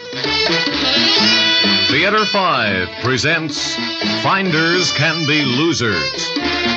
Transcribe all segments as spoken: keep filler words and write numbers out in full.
Theater five presents Finders Can Be Losers.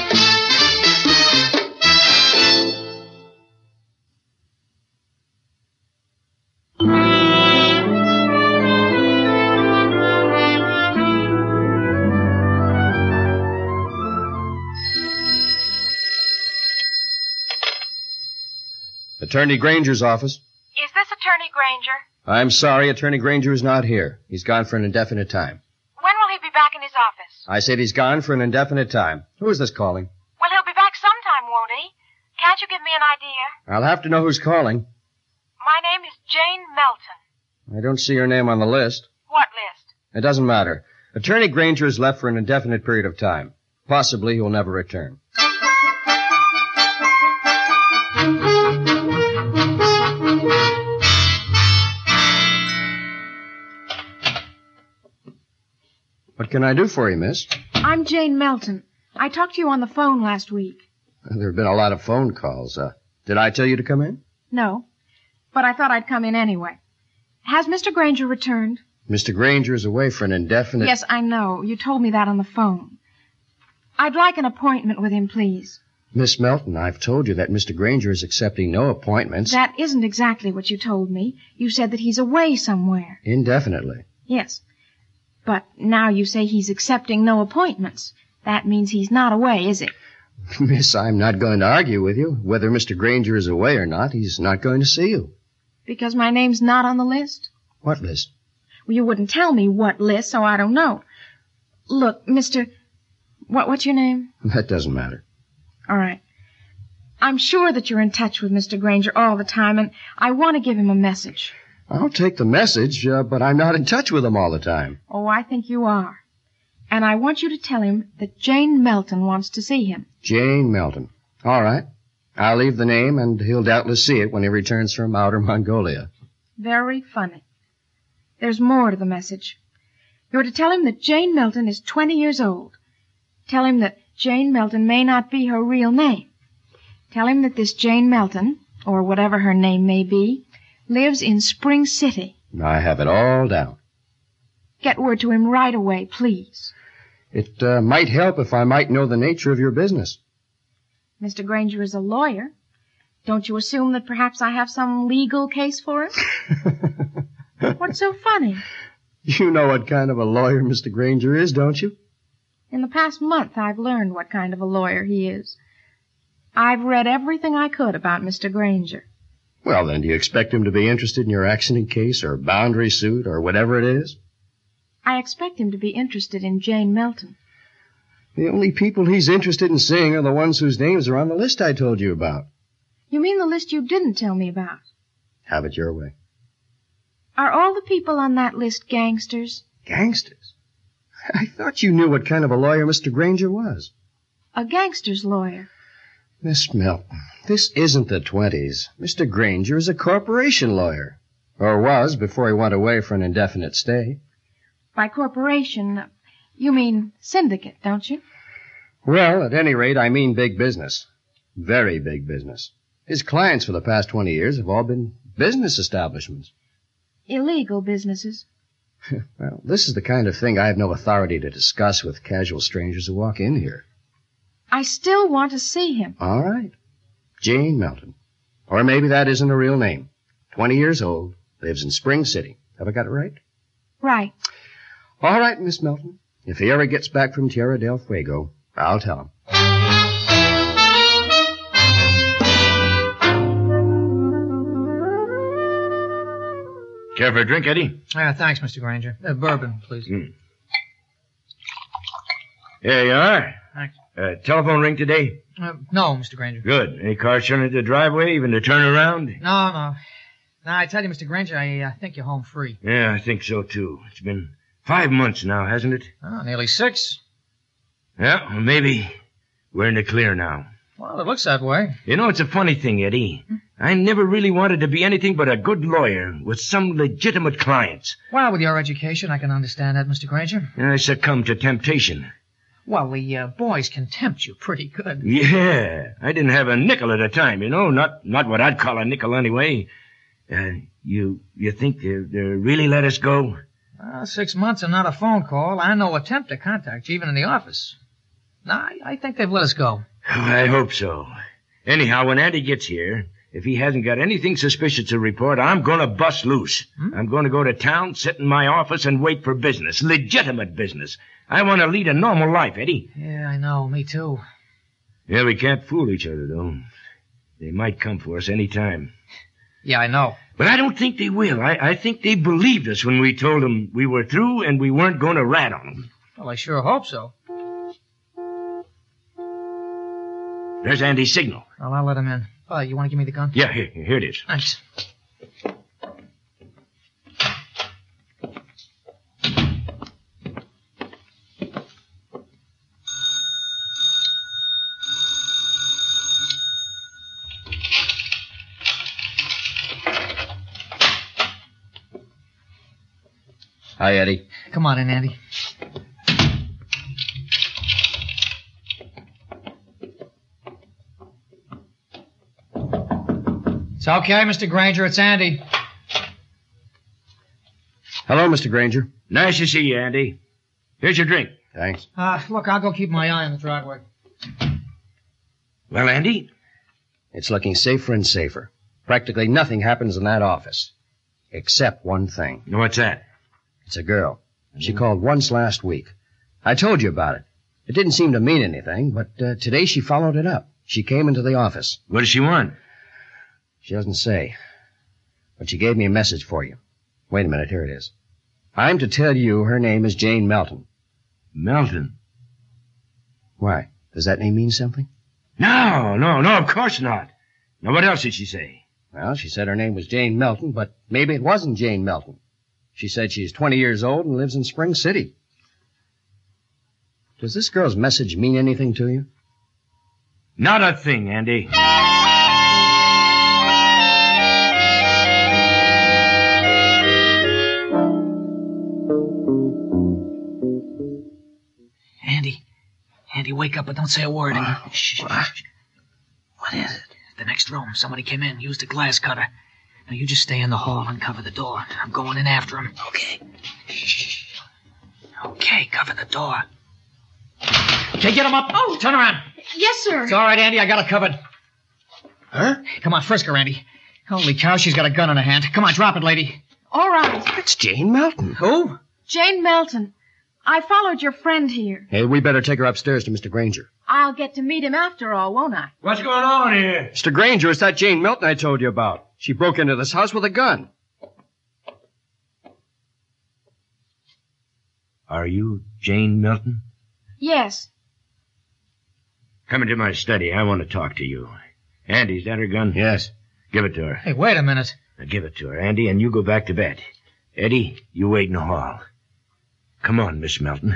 Attorney Granger's office. Is this Attorney Granger? I'm sorry, Attorney Granger is not here. He's gone for an indefinite time. When will he be back in his office? I said he's gone for an indefinite time. Who is this calling? Well, he'll be back sometime, won't he? Can't you give me an idea? I'll have to know who's calling. My name is Jane Melton. I don't see your name on the list. What list? It doesn't matter. Attorney Granger is left for an indefinite period of time. Possibly he will never return. What can I do for you, miss? I'm Jane Melton. I talked to you on the phone last week. There have been a lot of phone calls. Uh, did I tell you to come in? No, but I thought I'd come in anyway. Has Mister Granger returned? Mister Granger is away for an indefinite... Yes, I know. You told me that on the phone. I'd like an appointment with him, please. Miss Melton, I've told you that Mister Granger is accepting no appointments. That isn't exactly what you told me. You said that he's away somewhere. Indefinitely. Yes. But now you say he's accepting no appointments. That means he's not away, is it? Miss, I'm not going to argue with you. Whether Mister Granger is away or not, he's not going to see you. Because my name's not on the list? What list? Well, you wouldn't tell me what list, so I don't know. Look, Mister... What, what's your name? That doesn't matter. All right. I'm sure that you're in touch with Mister Granger all the time, and I want to give him a message. I'll take the message, uh, but I'm not in touch with him all the time. Oh, I think you are. And I want you to tell him that Jane Melton wants to see him. Jane Melton. All right. I'll leave the name, and he'll doubtless see it when he returns from outer Mongolia. Very funny. There's more to the message. You're to tell him that Jane Melton is twenty years old. Tell him that Jane Melton may not be her real name. Tell him that this Jane Melton, or whatever her name may be, lives in Spring City. I have it all down. Get word to him right away, please. It uh, might help if I might know the nature of your business. Mister Granger is a lawyer. Don't you assume that perhaps I have some legal case for him? What's so funny? You know what kind of a lawyer Mister Granger is, don't you? In the past month, I've learned what kind of a lawyer he is. I've read everything I could about Mister Granger. Well, then, do you expect him to be interested in your accident case or boundary suit or whatever it is? I expect him to be interested in Jane Melton. The only people he's interested in seeing are the ones whose names are on the list I told you about. You mean the list you didn't tell me about? Have it your way. Are all the people on that list gangsters? Gangsters? I thought you knew what kind of a lawyer Mister Granger was. A gangster's lawyer. Miss Melton, this isn't the twenties. Mister Granger is a corporation lawyer. Or was before he went away for an indefinite stay. By corporation, you mean syndicate, don't you? Well, at any rate, I mean big business. Very big business. His clients for the past twenty years have all been business establishments. Illegal businesses. Well, this is the kind of thing I have no authority to discuss with casual strangers who walk in here. I still want to see him. All right. Jane Melton. Or maybe that isn't a real name. Twenty years old, lives in Spring City. Have I got it right? Right. All right, Miss Melton. If he ever gets back from Tierra del Fuego, I'll tell him. Care for a drink, Eddie? Uh, thanks, Mister Granger. Uh, bourbon, please. Mm. There you are. Thanks. Uh, telephone ring today? Uh, no, Mister Granger. Good. Any cars showing into the driveway, even to turn around? No, no. No, I tell you, Mister Granger, I uh, think you're home free. Yeah, I think so, too. It's been five months now, hasn't it? Oh, nearly six. Yeah, well, maybe we're in the clear now. Well, it looks that way. You know, it's a funny thing, Eddie. I never really wanted to be anything but a good lawyer with some legitimate clients. Well, with your education, I can understand that, Mister Granger. And I succumbed to temptation. Well, the uh, boys can tempt you pretty good. Yeah, I didn't have a nickel at a time, you know. Not not what I'd call a nickel anyway. Uh, you you think they'll, they'll really let us go? Uh, six months and not a phone call, and no attempt to contact you, even in the office. No, I, I think they've let us go. I hope so. Anyhow, when Andy gets here, if he hasn't got anything suspicious to report, I'm going to bust loose. Hmm? I'm going to go to town, sit in my office, and wait for business. Legitimate business. I want to lead a normal life, Eddie. Yeah, I know. Me too. Yeah, we can't fool each other, though. They might come for us any time. Yeah, I know. But I don't think they will. I, I think they believed us when we told them we were through and we weren't going to rat on them. Well, I sure hope so. There's Andy's signal. Well, I'll let him in. Oh, you want to give me the gun? Yeah, here, here it is. Thanks. Hi, Eddie. Come on in, Andy. It's okay, Mister Granger. It's Andy. Hello, Mister Granger. Nice to see you, Andy. Here's your drink. Thanks. Uh, look, I'll go keep my eye on the driveway. Well, Andy? It's looking safer and safer. Practically nothing happens in that office. Except one thing. What's that? It's a girl. She called once last week. I told you about it. It didn't seem to mean anything, but uh, today she followed it up. She came into the office. What does she want? She doesn't say. But she gave me a message for you. Wait a minute, here it is. I'm to tell you her name is Jane Melton. Melton? Why? Does that name mean something? No, no, no, of course not. Now, what else did she say? Well, she said her name was Jane Melton, but maybe it wasn't Jane Melton. She said she's twenty years old and lives in Spring City. Does this girl's message mean anything to you? Not a thing, Andy. Andy. Andy, wake up, but don't say a word. Uh, shh, shh, what? shh. What is it? The next room. Somebody came in, used a glass cutter. Now, you just stay in the hall and cover the door. I'm going in after him. Okay. Shh. Okay, cover the door. Okay, get him up. Oh, turn around. Yes, sir. It's all right, Andy. I got it covered. Huh? Come on, frisk her, Andy. Holy cow, she's got a gun in her hand. Come on, drop it, lady. All right. It's Jane Melton. Who? Jane Melton. I followed your friend here. Hey, we better take her upstairs to Mister Granger. I'll get to meet him after all, won't I? What's going on here? Mister Granger, it's that Jane Melton I told you about. She broke into this house with a gun. Are you Jane Melton? Yes. Come into my study. I want to talk to you. Andy, is that her gun? Yes. Give it to her. Hey, wait a minute. Now give it to her, Andy, and you go back to bed. Eddie, you wait in the hall. Come on, Miss Melton.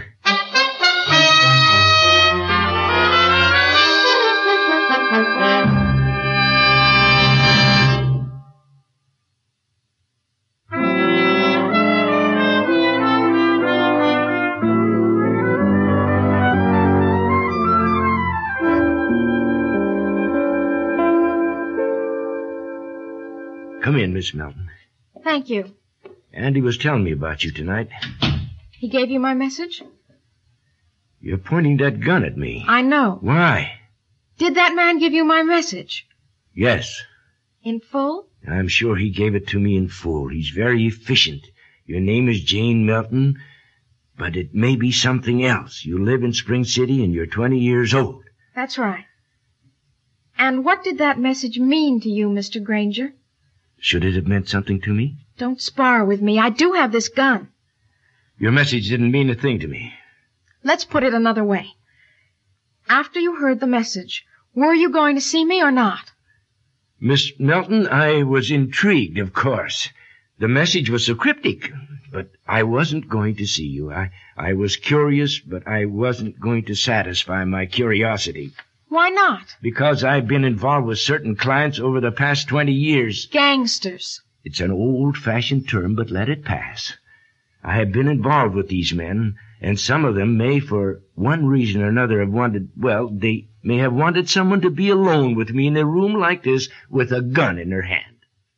Come in, Miss Melton. Thank you. Andy was telling me about you tonight. He gave you my message? You're pointing that gun at me. I know. Why? Did that man give you my message? Yes. In full? I'm sure he gave it to me in full. He's very efficient. Your name is Jane Melton, but it may be something else. You live in Spring City and you're twenty years old. That's right. And what did that message mean to you, Mister Granger? Should it have meant something to me? Don't spar with me. I do have this gun. Your message didn't mean a thing to me. Let's put it another way. After you heard the message, were you going to see me or not? Miss Melton, I was intrigued, of course. The message was so cryptic, but I wasn't going to see you. I, I was curious, but I wasn't going to satisfy my curiosity. Why not? Because I've been involved with certain clients over the past twenty years. Gangsters. It's an old-fashioned term, but let it pass. I have been involved with these men, and some of them may, for one reason or another, have wanted, well, they may have wanted someone to be alone with me in a room like this with a gun in their hand.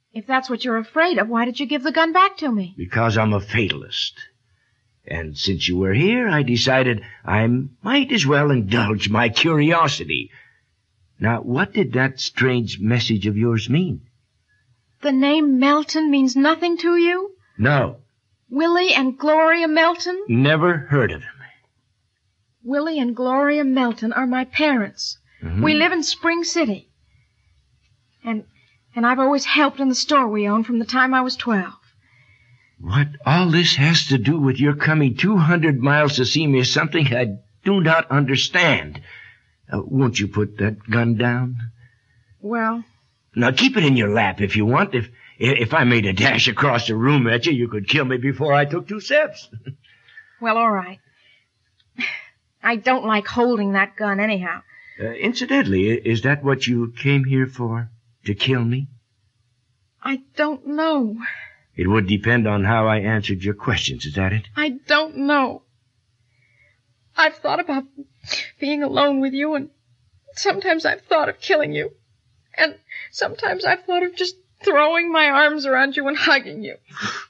If that's what you're afraid of, why did you give the gun back to me? Because I'm a fatalist. And since you were here, I decided I might as well indulge my curiosity. Now, what did that strange message of yours mean? The name Melton means nothing to you? No. Willie and Gloria Melton? Never heard of him. Willie and Gloria Melton are my parents. Mm-hmm. We live in Spring City. And and I've always helped in the store we own from the time I was twelve. What all this has to do with your coming two hundred miles to see me is something I do not understand. Uh, won't you put that gun down? Well... Now, keep it in your lap if you want. If if I made a dash across the room at you, you could kill me before I took two steps. Well, all right. I don't like holding that gun anyhow. Uh, incidentally, is that what you came here for? To kill me? I don't know. It would depend on how I answered your questions, is that it? I don't know. I've thought about being alone with you, and sometimes I've thought of killing you. And sometimes I've thought of just throwing my arms around you and hugging you.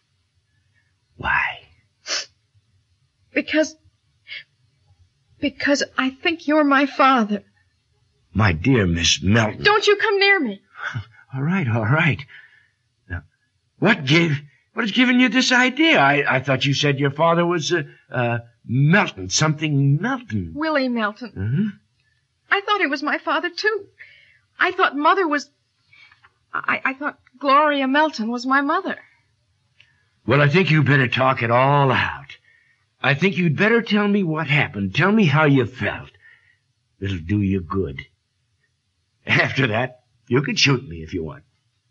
Why? Because... Because I think you're my father. My dear Miss Melton. Don't you come near me. All right, all right. Now, what gave... What has given you this idea? I, I thought you said your father was, uh, uh, Melton. Something Melton. Willie Melton. Mm-hmm. I thought he was my father, too. I thought Mother was... I, I thought Gloria Melton was my mother. Well, I think you better talk it all out. I think you'd better tell me what happened. Tell me how you felt. It'll do you good. After that, you can shoot me if you want.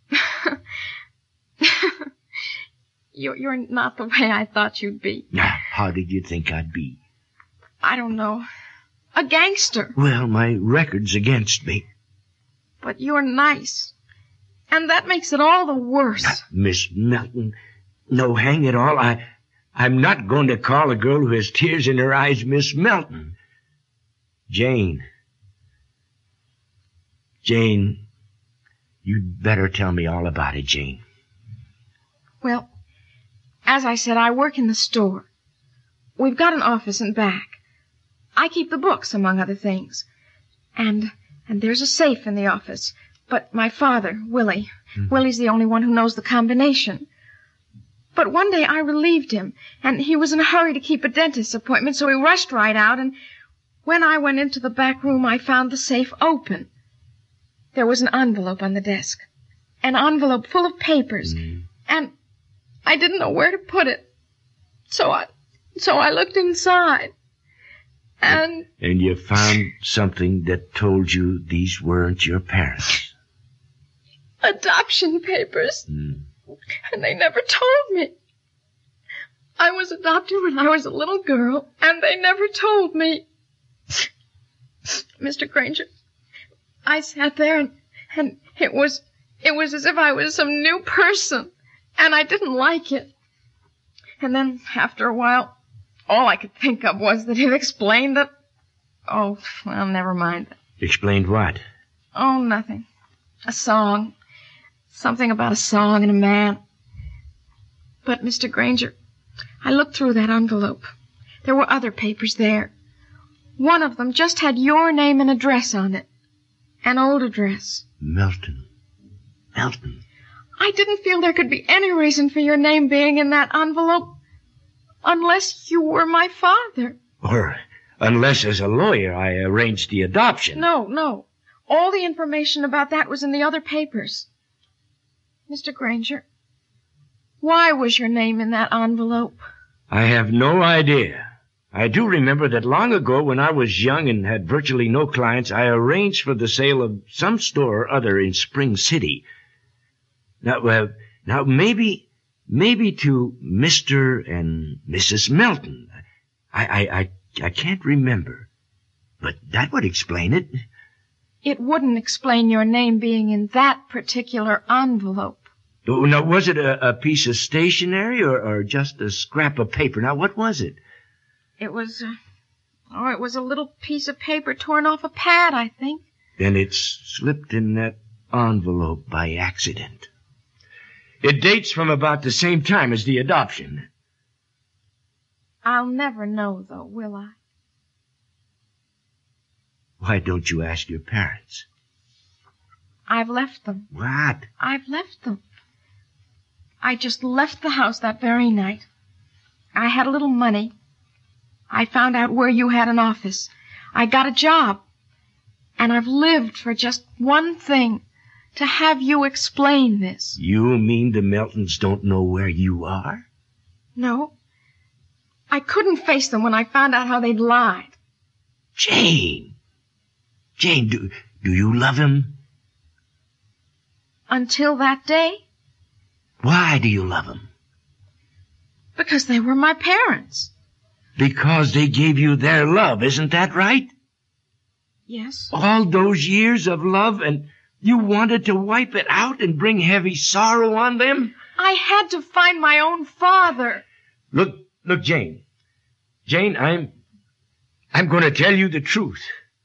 you're, you're not the way I thought you'd be. Now, how did you think I'd be? I don't know. A gangster. Well, my record's against me. But you're nice. And that makes it all the worse. Uh, Miss Melton, no, hang it all. I, I'm not going to call a girl who has tears in her eyes Miss Melton. Jane. Jane, you'd better tell me all about it, Jane. Well, as I said, I work in the store. We've got an office in back. I keep the books, among other things. And... And there's a safe in the office. But my father, Willie, mm-hmm. Willie's the only one who knows the combination. But one day I relieved him, and he was in a hurry to keep a dentist's appointment, so he rushed right out, and when I went into the back room, I found the safe open. There was an envelope on the desk. An envelope full of papers. Mm-hmm. And I didn't know where to put it. So I, so I looked inside. And... And you found something that told you these weren't your parents. Adoption papers. Mm. And they never told me. I was adopted when I was a little girl, and they never told me. Mister Granger, I sat there, and, and it was, it was as if I was some new person, and I didn't like it. And then, after a while... all I could think of was that it explained that... Oh, well, never mind. Explained what? Oh, nothing. A song. Something about a song and a man. But, Mister Granger, I looked through that envelope. There were other papers there. One of them just had your name and address on it. An old address. Melton. Melton. I didn't feel there could be any reason for your name being in that envelope. Unless you were my father. Or unless, as a lawyer, I arranged the adoption. No, no. All the information about that was in the other papers. Mister Granger, why was your name in that envelope? I have no idea. I do remember that long ago, when I was young and had virtually no clients, I arranged for the sale of some store or other in Spring City. Now, uh, now maybe... Maybe to Mister and Missus Melton. I, I, I, I can't remember. But that would explain it. It wouldn't explain your name being in that particular envelope. Oh, now, was it a, a piece of stationery or, or just a scrap of paper? Now, what was it? It was, uh, oh, it was a little piece of paper torn off a pad, I think. Then it's slipped in that envelope by accident. It dates from about the same time as the adoption. I'll never know, though, will I? Why don't you ask your parents? I've left them. What? I've left them. I just left the house that very night. I had a little money. I found out where you had an office. I got a job. And I've lived for just one thing. To have you explain this. You mean the Meltons don't know where you are? No. I couldn't face them when I found out how they'd lied. Jane! Jane, do, do you love him? Until that day? Why do you love him? Because they were my parents. Because they gave you their love, isn't that right? Yes. All those years of love, and you wanted to wipe it out and bring heavy sorrow on them? I had to find my own father. Look, look, Jane. Jane, I'm... I'm going to tell you the truth.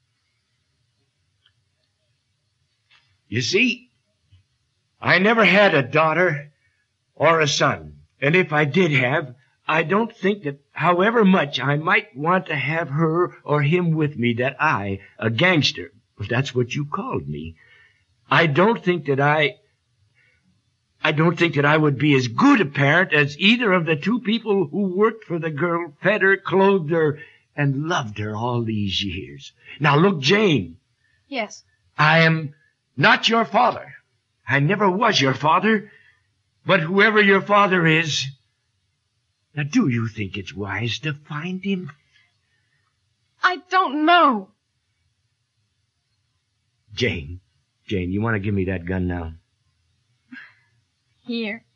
You see, I never had a daughter or a son. And if I did have, I don't think that however much I might want to have her or him with me, that I, a gangster, if that's what you called me, I don't think that I... I don't think that I would be as good a parent as either of the two people who worked for the girl, fed her, clothed her, and loved her all these years. Now look, Jane. Yes. I am not your father. I never was your father. But whoever your father is... Now, do you think it's wise to find him? I don't know. Jane, Jane, you want to give me that gun now? Here.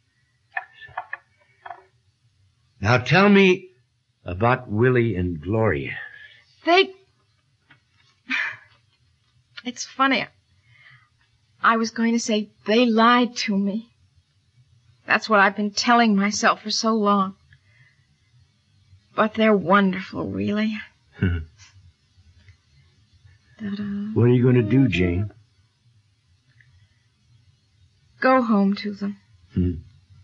Now tell me about Willie and Gloria. They... It's funny. I was going to say they lied to me. That's what I've been telling myself for so long. But they're wonderful, really. What are you going to do, Jane? Go home to them. Hmm.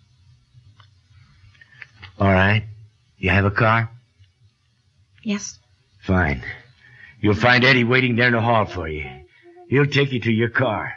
All right. You have a car? Yes. Fine. You'll find Eddie waiting there in the hall for you. He'll take you to your car.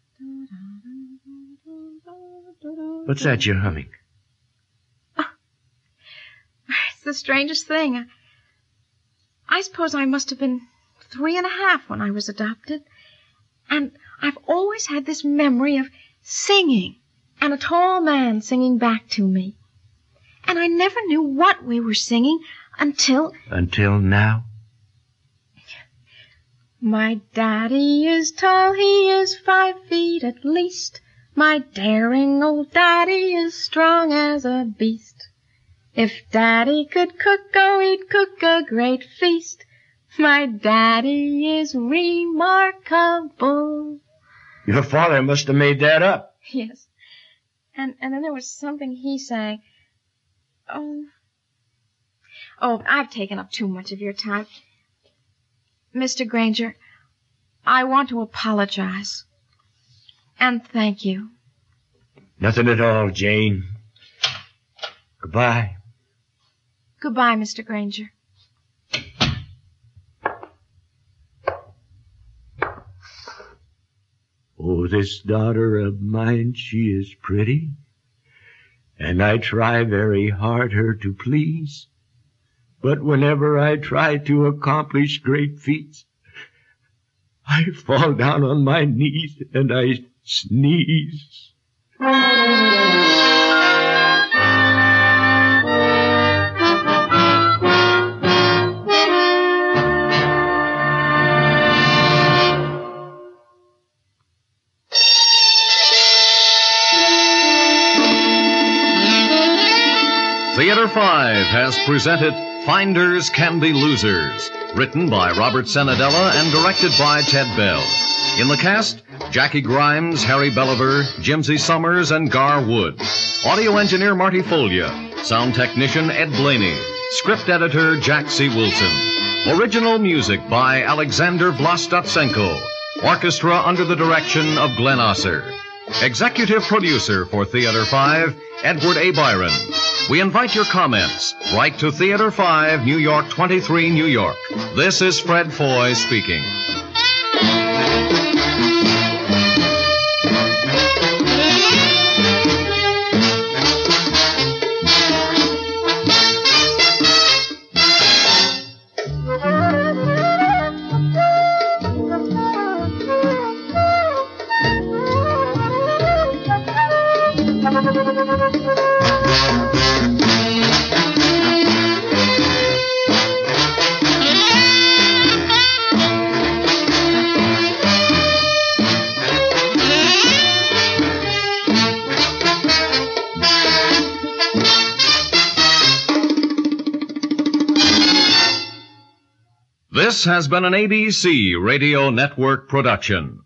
What's that you're humming? Oh, it's the strangest thing. I suppose I must have been three and a half when I was adopted. And I've always had this memory of singing, and a tall man singing back to me. And I never knew what we were singing until... Until now? My daddy is tall, he is five feet at least. My daring old daddy is strong as a beast. If daddy could cook, oh, he'd cook a great feast. My daddy is remarkable. Your father must have made that up. Yes. And and then there was something he sang. Oh. Oh, I've taken up too much of your time. Mister Granger, I want to apologize. And thank you. Nothing at all, Jane. Goodbye. Goodbye, Mister Granger. Oh, this daughter of mine, she is pretty, and I try very hard her to please. But whenever I try to accomplish great feats, I fall down on my knees and I sneeze. Theater five has presented Finders Can Be Losers, written by Robert Senadella and directed by Ted Bell. In the cast, Jackie Grimes, Harry Belliver, Jimsy Summers, and Gar Wood. Audio engineer Marty Folia. Sound technician Ed Blaney. Script editor Jack C. Wilson. Original music by Alexander Vlastotsenko. Orchestra under the direction of Glenn Osser. Executive producer for Theater five, Edward A. Byron. We invite your comments. Write to Theater five, New York twenty-three, New York. This is Fred Foy speaking. This has been an A B C Radio Network production.